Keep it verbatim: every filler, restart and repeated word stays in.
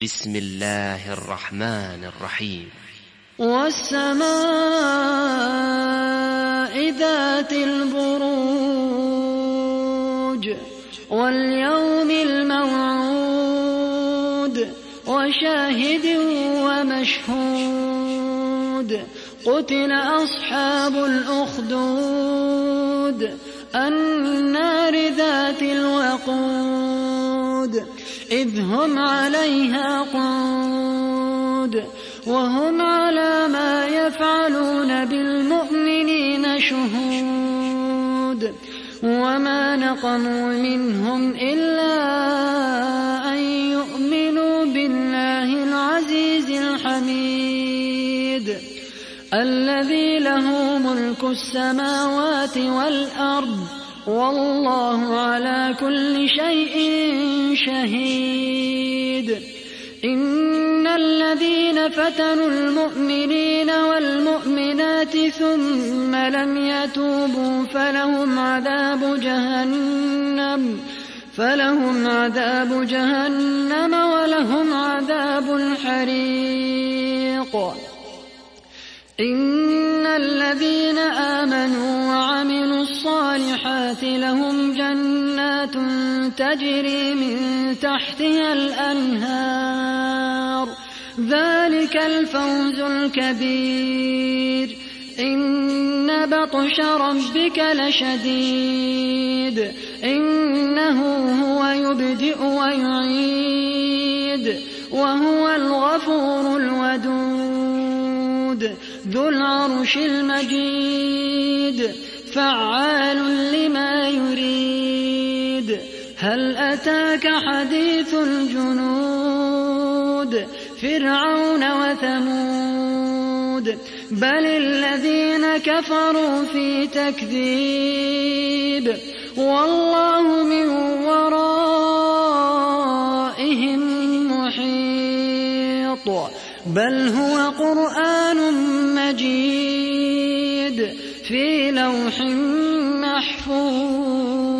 بسم الله الرحمن الرحيم. والسماء ذات البروج واليوم الموعود وشاهد ومشهود قتل أصحاب الأخدود النار ذات الوقود إذ هم عليها قعود وهم على ما يفعلون بالمؤمنين شهود وما نقموا منهم إلا أن يؤمنوا بالله العزيز الحميد الذي له ملك السماوات والأرض والله على كل شيء شهيد. إن الذين فتنوا المؤمنين والمؤمنات ثم لم يتوبوا فلهم عذاب جهنم فلهم عذاب جهنم ولهم عذاب الحريق. إن الذين آمنوا وعملوا الصالحات لهم جنات تجري من تحتها الأنهار ذلك الفوز الكبير. إن بطش ربك لشديد إنه هو يبدئ ويعيد وهو الغفور الودود ذو العرش المجيد فعال لما يريد. هل أتاك حديث الجنود فرعون وثمود بل الذين كفروا في تكذيب والله من ورائهم محيط بل هو قرآن مجيد في لوح محفوظ.